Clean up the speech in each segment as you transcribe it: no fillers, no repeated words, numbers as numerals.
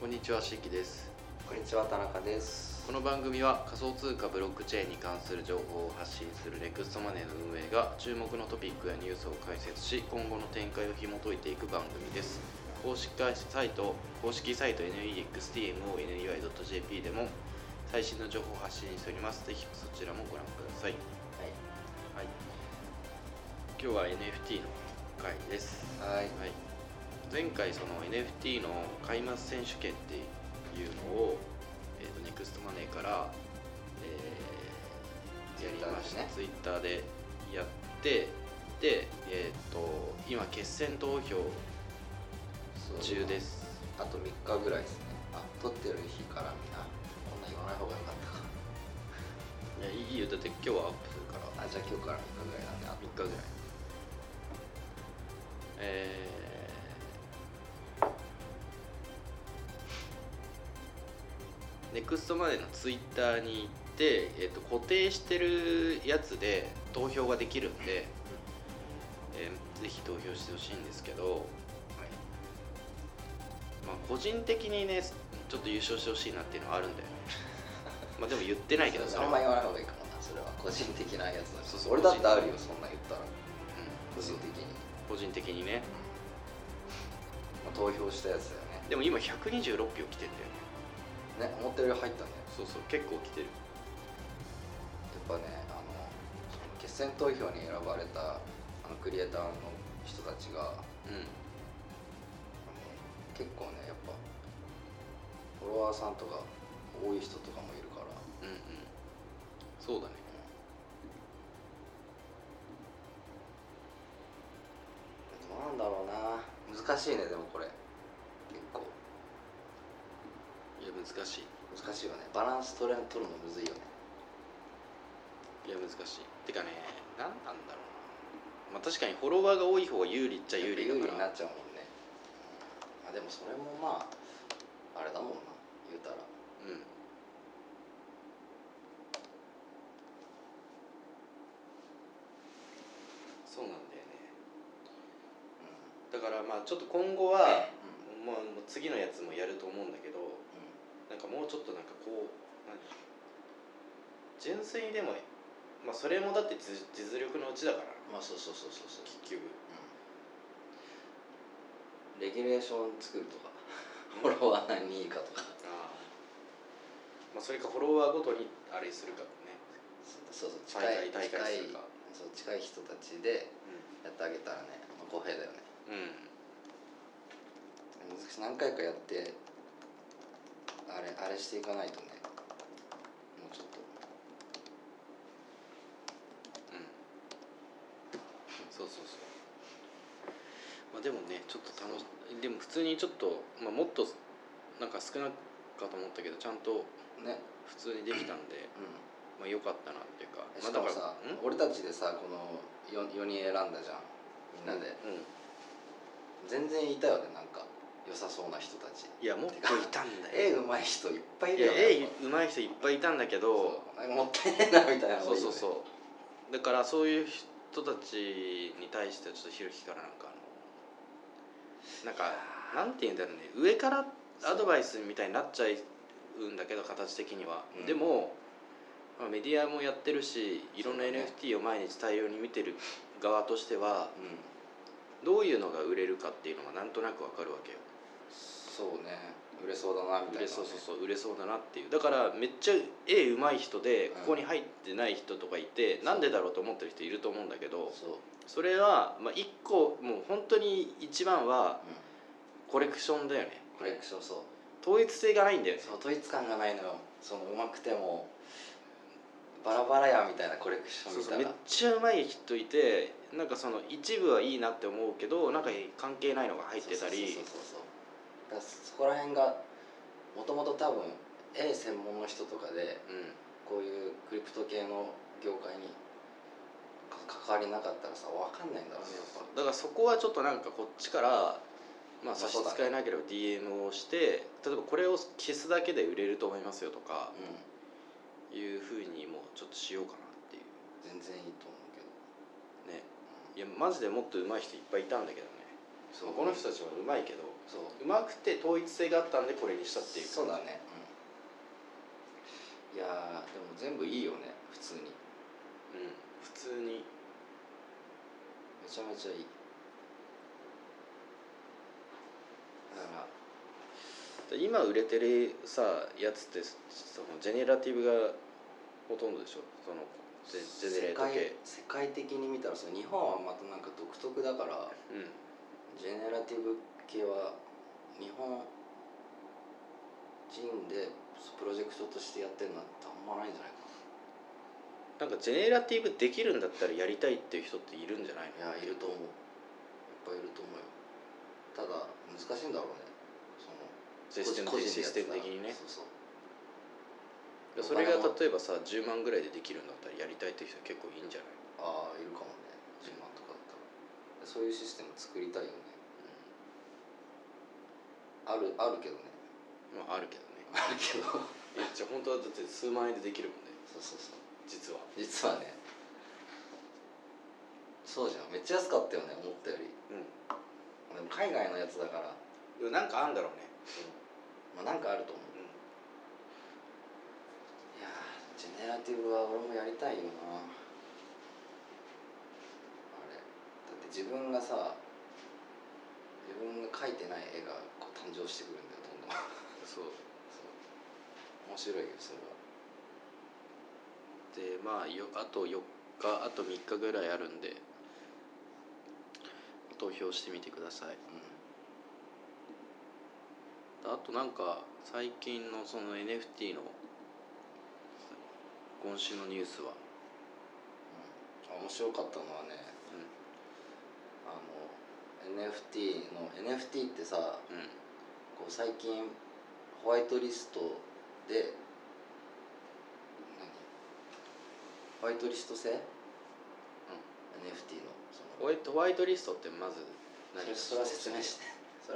こんにちは、しきです。 こんにちは、田中です。 この番組は仮想通貨ブロックチェーンに関する情報を発信するネクストマネーの運営が注目のトピックやニュースを解説し、今後の展開を紐解いていく番組です。公式サイト NEXTMONEY.jp でも最新の情報を発信しております。ぜひそちらもご覧ください。はい。今日は NFT の回です。 はい。 前回その NFT の買い増し選手権っていうのを、ネクストマネーから、やりました。ツイッターでやってで、今決選投票中です。 あと3日ぐらいですね。撮ってる日からみんなこんな言わない方がよかったか。 いや、いいよ、だって今日はアップするから。 じゃあ今日から3日ぐらいなんで、あと 3日ぐらい。ネクストマネーのツイッターに行って、固定してるやつで投票ができるんで、ぜひ投票してほしいんですけど、個人的にね、ちょっと優勝してほしいなっていうのはあるんだよね。でも言ってないけどあんま言わない方がいいかもな。それは個人的なやつだ。 そう、 俺だってあるよ、そんな言ったら。 個人的にね、 投票したやつだよね。 でも今126票来てんだよね。思ったより入ったね。 そう、結構来てる。 やっぱね、決選投票に選ばれたクリエイターの人たちが、結構ね、やっぱフォロワーさんとか多い人とかもいるから。 そうだね。 どうなんだろうな。難しいね。でもこれ結構、 いや、難しいよね。バランス取るのむずいよね。 いや、難しい。てかね、なんだろうな。確かにフォロワーが多い方が有利っちゃ有利だから。 有利になっちゃうもんね。でもそれもあれだもんな、言うたら。 そうなんだよね。だからちょっと今後は、もう次のやつもやると思うんだけど、なんかもうちょっと純粋にでも、それもだって実力のうちだから。 そう結局、 レギュレーション作るとかフォロワー何人いいかとか、 それかフォロワーごとにあれするかね。 近い大会するか。 近い人たちでやってあげたらね、公平だよね。難しい。何回かやってあれしていかないとね、もうちょっと。 でもね、ちょっとでも普通にちょっと、もっとなんか少なかと思ったけど、ちゃんと普通にできたんで、良かったなっていうか。 しかもさ、俺たちでさ、この 4人選んだじゃん、みんなで。全然いたよね、なんか良さそうな人たち。 いや、もっといたんだよ。 絵うまい人いっぱいいるよね。 絵うまい人いっぱいいたんだけど、 もったいないなみたいな。 だからそういう人たちに対してはちょっとひろきからなんていうんだろうね、上からアドバイスみたいになっちゃうんだけど、形的には。でもメディアもやってるし、いろんな NFT を毎日大量に見てる側としては、どういうのが売れるかっていうのがなんとなく分かるわけよ。 そうね、売れそうだなみたいな、 売れそうだなっていう。だからめっちゃ絵うまい人でここに入ってない人とかいて、なんでだろうと思ってる人いると思うんだけど、それは一個、もう本当に一番はコレクションだよね。 コレクション。 統一性がないんだよね。 統一感がないのよ。うまくてもバラバラやみたいなコレクションみたいな。 めっちゃうまい人いて、なんか一部はいいなって思うけど、なんか関係ないのが入ってたり、 そこら辺がもともと多分絵専門の人とかで、こういうクリプト系の業界に関わりなかったらさ、分かんないんだろうね、やっぱ。 だからそこはちょっとなんかこっちから差し支えなければ DM をして、例えばこれを消すだけで売れると思いますよとか、いうふうにもちょっとしようかなっていう。 全然いいと思うけどね。いやマジでもっと上手い人いっぱいいたんだけどね。この人たちは上手いけど、 そううまくて統一性があったんでこれにしたっていうそうだね、いやでも全部いいよね普通に。 普通にめちゃめちゃいい。だから今売れてるさやつってそのジェネラティブがほとんどでしょ。そのジェネレート系世界的に見たら日本はまたなんか独特だから、ジェネラティブ系は日本人でプロジェクトとしてやってるのってあんまないんじゃないかなんかジェネラティブできるんだったらやりたいっていう人っているんじゃないの。 な。いやいると思う、いっぱいいると思うよ。ただ難しいんだろうね、そのシステム的にね。 そうそれが例えばさ10万ぐらいでできるんだったらやりたいっていう人結構いいんじゃない。 ああいるかもね、10万とかだったら。そういうシステム作りたいよね、あるけどね。 まああるけどね。 あるけどじゃあ本当はだって数万円でできるもんね。 そう実はね。そうじゃん、めっちゃ安かったよね思ったより。でも海外のやつだから。 でもなんかあんだろうね。 なんかあると思う。いやジェネラティブは俺もやりたいよな。あれだって自分が描いてない絵がこう誕生してくるんだよどんどんそう面白いよそれは。 でまああと4日あと3日ぐらいあるんで投票してみてください。あとなんか最近のその NFT の今週のニュースは、 面白かったのはね、NFT ってさ、こう最近ホワイトリストでホワイトリスト制、NFT のホワイトリストってまず何。 それは説明して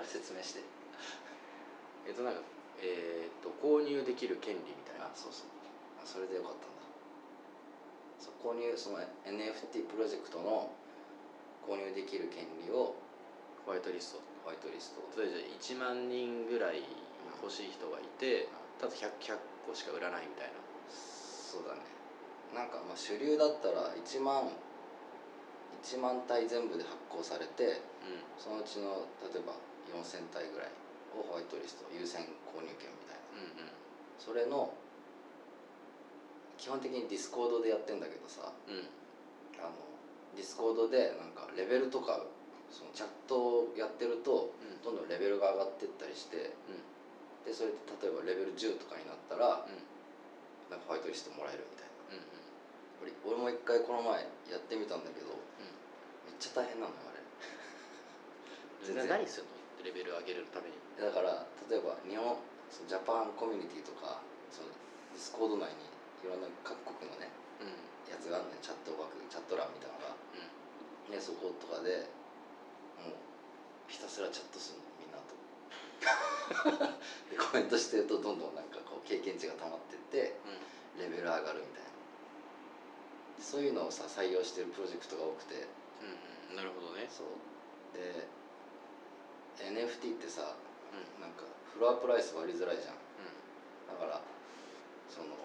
なんか購入できる権利みたいな。 それでよかったんだ。購入その NFT プロジェクトの購入できる権利をホワイトリスト。 例えば1万人ぐらい欲しい人がいて、ただ 100個しか売らないみたいな。 そうだね。なんか主流だったら1万体全部で発行されて、そのうちの例えば4000体ぐらいをホワイトリスト優先購入権みたいな、それの基本的にディスコードでやってんだけどさ、ディスコードでなんかレベルとかそのチャットをやってると、どんどんレベルが上がってったりして、でそれで例えばレベル10とかになったら、なんかホワイトリストもらえるみたいな、俺も一回この前やってみたんだけど、めっちゃ大変なのよあれ何するのレベル上げるために。 だから例えばジャパンコミュニティとかそのディスコード内にいろんな各国のね、やつがあるね、チャット欄みたいなのが、でそことかでもうひたすらチャットするのみんなとでコメントしてるとどんどんなんかこう経験値が溜まってって、レベル上がるみたいな、そういうのをさ採用してるプロジェクトが多くて、 なるほどね。 そうで NFT ってさ、なんかフロアプライス割りづらいじゃん、だからその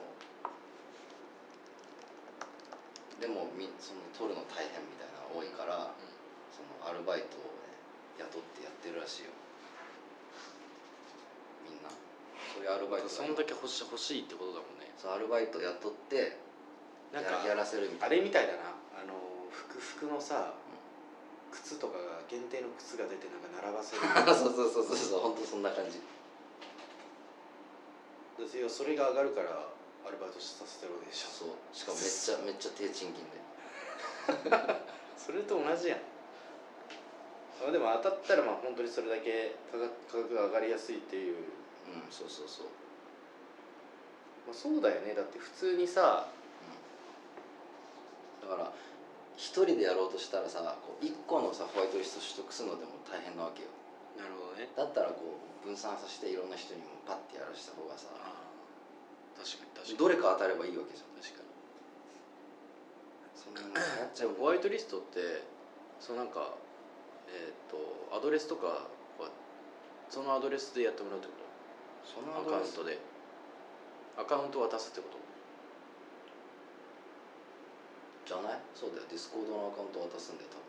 でもその取るの大変みたいなのが多いから、そのアルバイトを、ね、雇ってやってるらしいよみんな。そういうアルバイトそんだけ欲しいってことだもんね。 そうアルバイト雇ってなんかやらせるみたいな。 あれみたいだな、服のさ、靴とかが限定の靴が出てなんか並ばせるそう本当そんな感じ。 それが上がるからアルバイトさせてるわけでしょ。 そうしかもめっちゃ低賃金でそれと同じやん。でも当たったら本当にそれだけ価格が上がりやすいっていう。 そうそうだよね。だって普通にさ、 だから一人でやろうとしたらさ、こう1個のさホワイトリスト取得するのでも大変なわけよ。 なるほどね。 だったらこう分散させていろんな人にもパッてやらした方がさ、 確かにどれか当たればいいわけじゃん。 確かに。 そんなのやっちゃう。 ホワイトリストってなんかアドレスとかはそのアドレスでやってもらうってこと？ そのアカウントでアカウント渡すってこと？ じゃない？そうだよ、ディスコードのアカウント渡すんだよ多分。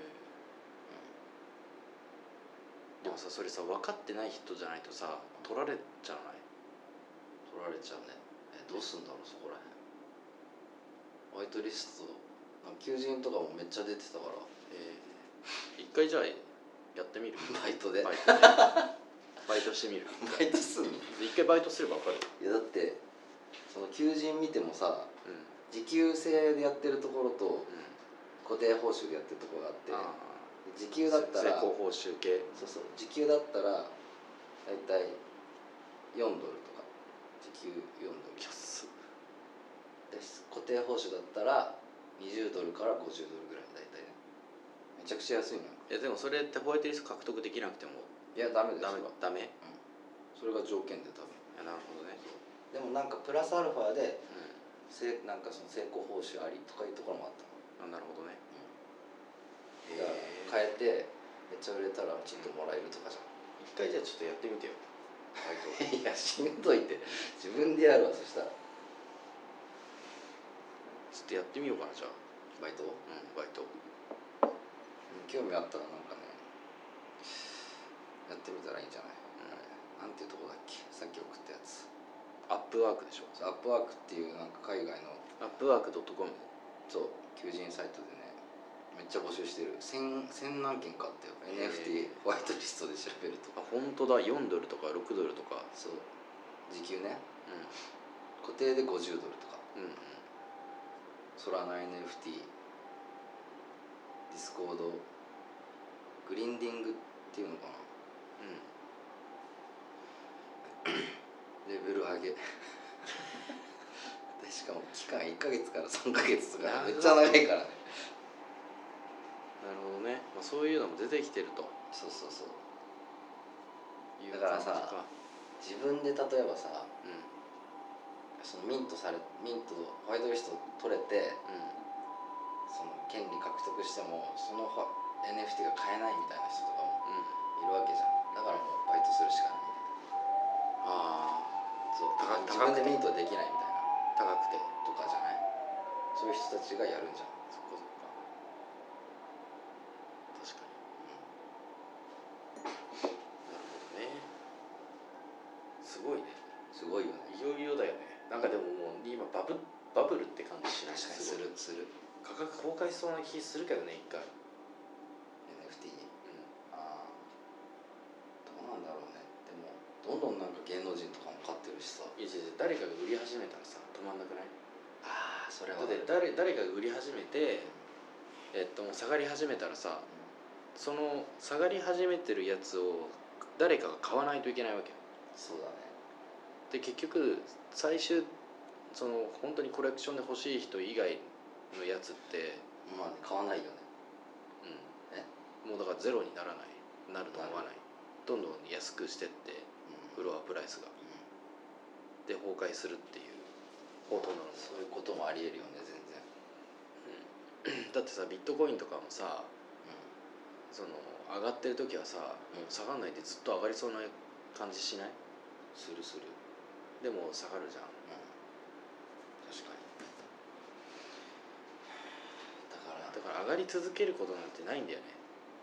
でもさ、それさ、分かってない人じゃないとさ取られちゃわない？ 取られちゃうね。どうすんだろうそこらへん。ホワイトリストなんか求人とかもめっちゃ出てたから。 一回じゃあやってみる？ バイトでバイトしてみる？ バイトすんの？ 一回バイトすれば分かる。 いやだってその求人見てもさ、 うん、 時給制でやってるところと固定報酬でやってるところがあって、時給だったら成功報酬系。 そうそう、時給だったらだいたい$4とか、時給$4 安です。固定報酬だったら$20から$50ぐらいだいたいね。めちゃくちゃ安いのよ。 いやでもそれってホワイトリスト獲得できなくても。 いやダメですよ。 ダメ、 それが条件で多分。 いやなるほどね。 でもなんかプラスアルファで、なんかその成功報酬ありとかいうところもあったの。 なるほどね。 だから変えてめっちゃ売れたらちょっともらえるとかじゃん。 一回じゃあちょっとやってみてよバイト。 いやしんどいって自分でやるわ。そしたらちょっとやってみようかなじゃあ。 バイト？ バイト興味あったらなんかねやってみたらいいんじゃない？なんていうとこだっけ、さっき送ったやつ。 アップワークでしょ。 アップワークっていうなんか海外のアップワーク .com。 そう求人サイトでねめっちゃ募集してる。1000何件かあったよ。 NFT ホワイトリストで調べると。 あ本当だ、$4とか$6とか。 そう時給ね、固定で$50とか。ソラナ NFT ディスコードグリンディングっていうのかな、レベル上げでしかも期間1ヶ月から3ヶ月とかめっちゃ長いからね。 なるほどね、まあ、そういうのも出てきてると。 そうそうそう。 いうだからさ自分で例えばさ、そのミントホワイトリスト取れて、その権利獲得してもその NFT が買えないみたいな人とかもいるわけじゃん。だからもうバイトするしかないみたいな。 ああそう自分でミントできないみたいな高くてとかじゃない？そういう人たちがやるんじゃん。 そっか確かに、なるほどね。すごいね。 すごいよね。 いよいよだよね。なんかでももう今バブルって感じしない？ 確かにする。 価格崩壊しそうな気するけどね一回。 NFT、ああどうなんだろうね。でもどんどんなんか芸能人とかも買ってるしさ。 いや誰かが売り始めたらさ止まんなくない？ ああそれはだって誰かが売り始めて、もう下がり始めたらさ、その下がり始めてるやつを誰かが買わないといけないわけよ。 そうだね。 で結局最終その本当にコレクションで欲しい人以外のやつってまあ買わないよね。 もうだからゼロになると思わない。どんどん安くしてってフロアプライスが、で崩壊するっていうほとんどの。 そういうこともありえるよね全然。 だってさビットコインとかもさ、その上がってる時はさ、下がんないでずっと上がりそうな感じしない？ する。 でも下がるじゃん。 確かに。 だから上がり続けることなんてないんだよね。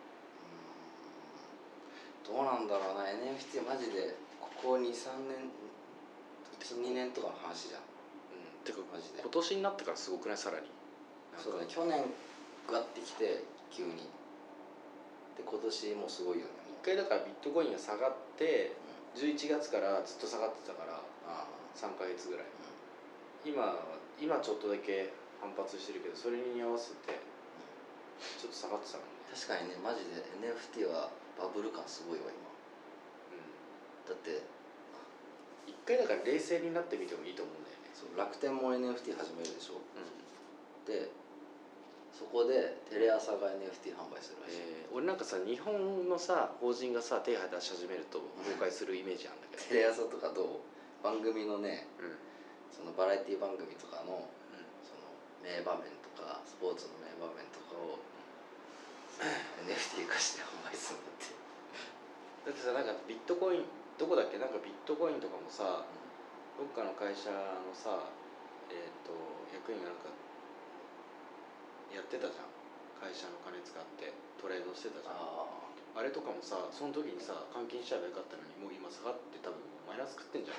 どうなんだろうな。 NFT マジでここ 2,3 年1,2 年とかの話じゃん。 てかマジで今年になってからすごくない？さらにそうだね。去年ガッてきて急にで今年もすごいよね。 一回だからビットコインが下がって11月からずっと下がってたから3ヶ月ぐらい、今ちょっとだけ反発してるけど、それに合わせてちょっと下がってたもんね。 確かにね。マジで NFT はバブル感すごいわ今。だって一回だから冷静になってみてもいいと思うんだよね。 そう楽天も NFT 始めるでしょ、でそこでテレ朝が NFT 販売するらしい。 俺なんかさ日本のさ法人がさ手出し始めると崩壊するイメージあるんだけど、 テレ朝とかどう？番組のね、そのバラエティ番組とかの、その名場面とかスポーツの名場面とかをNFT 化して販売するんだって。 だってさ、なんかビットコインどこだっけ、なんかビットコインとかもさ、どっかの会社のさ、役員がなんかやってたじゃん、会社の金使ってトレードしてたじゃん。あれとかもさ、その時にさ換金しちゃえばよかったのに、もう今下がって多分マイナス食ってんじゃん。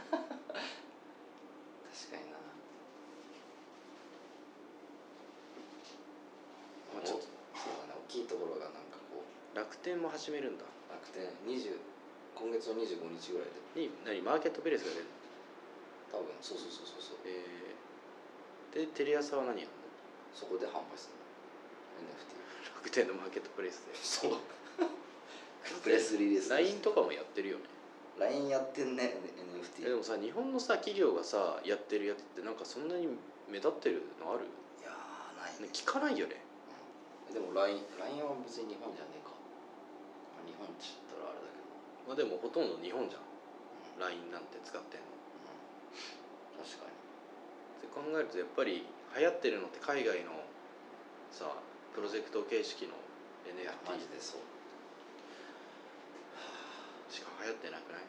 確かにな。まあちょっとそうだね、大きいところがなんかこう楽天も始めるんだ。 楽天今月の25日ぐらいでに何マーケットプレイスが出るの？ 多分そう。 でテレ朝は何やるの？ そこで販売するの NFT。 楽天のマーケットプレイスで。 そうプレスリリース LINE とかもやってるよね。 LINE やってんね NFT。 でもさ、日本のさ企業がさやってるやつってなんかそんなに目立ってるのある？ いやーないね。 聞かないよね。 でも LINE は別に日本じゃねえか、まあ、日本って言ったらあれだけど、 まあでもほとんど日本じゃん、LINE なんて使ってんの。 確かに。 って考えるとやっぱり流行ってるのって海外のさプロジェクト形式の NFT マジでそうしか流行ってなくない？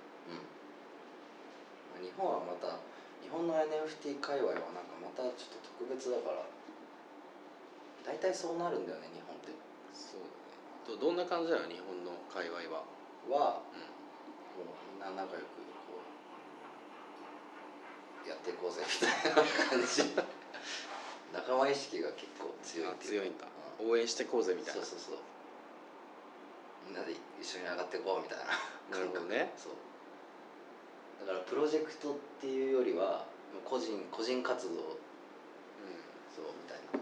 日本はまた日本の NFT 界隈はなんかまたちょっと特別だから大体そうなるんだよね日本って。 そうだね。どんな感じなの日本の界隈は？ もうみんな仲良くこうやっていこうぜみたいな感じ仲間意識が結構強いっていうか。 強いんだ、応援していこうぜみたいな。 そうみんなで一緒に上がっていこうみたいななるほどね。 そうだからプロジェクトっていうよりは個人活動、そうみたいな。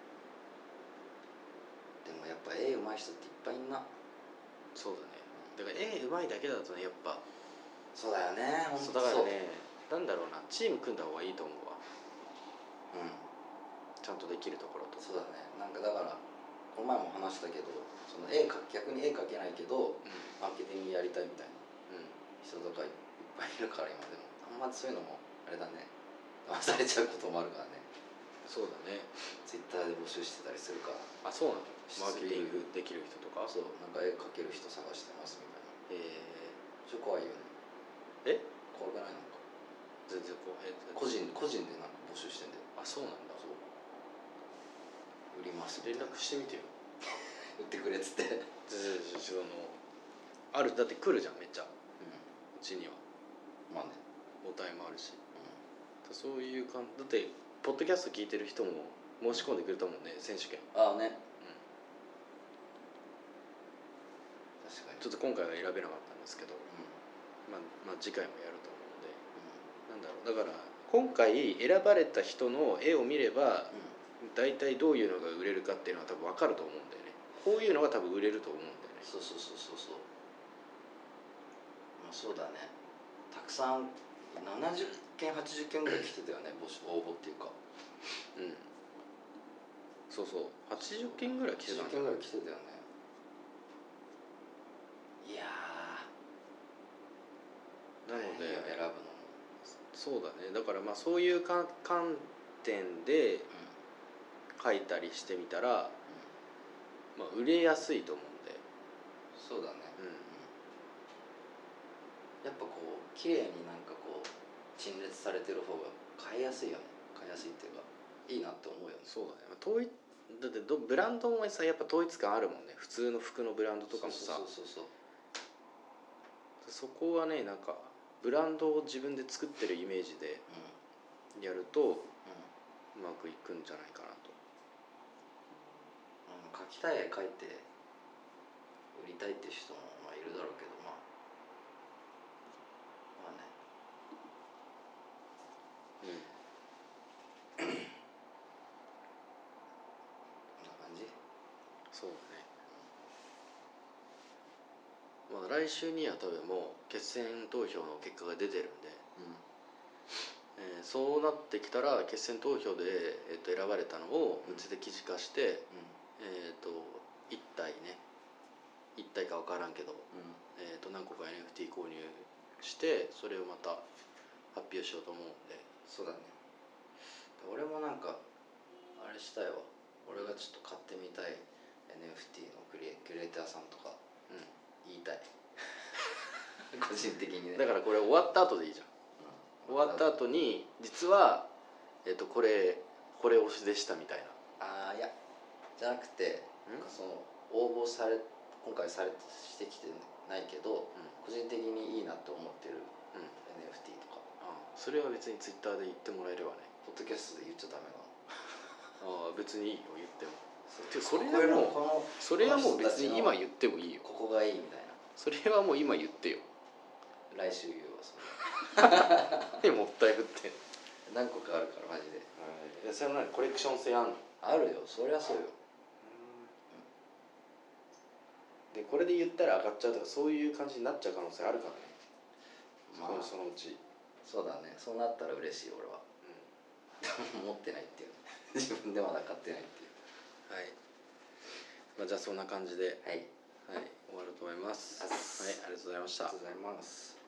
でもやっぱ絵上手い人っていっぱいいんな。 そうだね。だから絵上手いだけだとねやっぱそうだよね。本当だからね、なんだろうな、チーム組んだ方がいいと思うわ。ちゃんとできるところと。 そうだね。なんかだからこの前も話したけど、その逆に絵描けないけど、マーケティングやりたいみたいな人とかいっぱいいるから今でもあんまそういうのもあれだね、騙されちゃうこともあるからね。 そうだね。 ツイッターで募集してたりするから。 あ、そうなの？マーケティングできる人とか？ そう、なんか絵描ける人探してますみたいな。ちょっと怖いよね。怖くない？なんか全然怖い。 個人でなんか募集してんだよ。 あ、そうなんだ。 そう売ります連絡してみてよ売ってくれっつってあるだって来るじゃんめっちゃ、うちには。 まあね、 母体もあるし、そういうだってポッドキャスト聞いてる人も申し込んでくれたもんね、選手権。 ああね、確かに。 ちょっと今回は選べなかったんですけど、まあ次回もやると思うので、なんだろう、だから今回選ばれた人の絵を見れば、大体どういうのが売れるかっていうのは多分分かると思うんだよね。こういうのが多分売れると思うんだよね。 そうまあそうだね。たくさん70件80件ぐらい来てたよね、応募っていうか。 そう80件ぐらい来てたんだ。 80件ぐらい来てたよね。いやなので選ぶのもそうだね。だからまあそういう観点で書いたりしてみたら、まあ売れやすいと思うんで。 そうだね。やっぱこう綺麗になんかこう陳列されてる方が買いやすいよね。買いやすいっていうかいいなって思うよね。 そうだね。だってブランドもさやっぱ統一感あるもんね。普通の服のブランドとかもさ、そこはね、なんかブランドを自分で作ってるイメージでやるとうまくいくんじゃないかなと。 描きたい絵描いて売りたいっていう人もまあいるだろうけど、まあね。こんな感じ。 そうだね。まあ来週には多分もう決選投票の結果が出てるんで、そうなってきたら決選投票で、選ばれたのをうちで記事化して、1体ね、1体か分からんけど、何個か NFT 購入してそれをまた発表しようと思うんで。 そうだね。俺もなんかあれしたいわ。俺がちょっと買ってみたい NFT のキュレーターさんとか言いたい個人的にね。 だからこれ終わった後でいいじゃん、終わった後に実は、これ推しでしたみたいな。 いやじゃなくて、その応募今回してきてないけど、個人的にいいなと思ってる、NFT とか、 それは別にツイッターで言ってもらえればね。 ポッドキャストで言っちゃダメなの？ 別にいいよ言っても。 それはもう別に今言ってもいいよ。 ここがいいみたいな。 それはもう今言ってよ。 来週言うわそれ。 もったいぶって何個かあるからマジで。 それは何コレクション性あんの？ あるよ、そりゃそうよ。 でこれで言ったら上がっちゃうとかそういう感じになっちゃう可能性あるからね。そのうち。 そうだね、そうなったら嬉しい俺は。持ってないっていう自分でまだ買ってないっていう。 はい、じゃあそんな感じで、 はい、 終わると思います。はい、ありがとうございました。 ありがとうございます。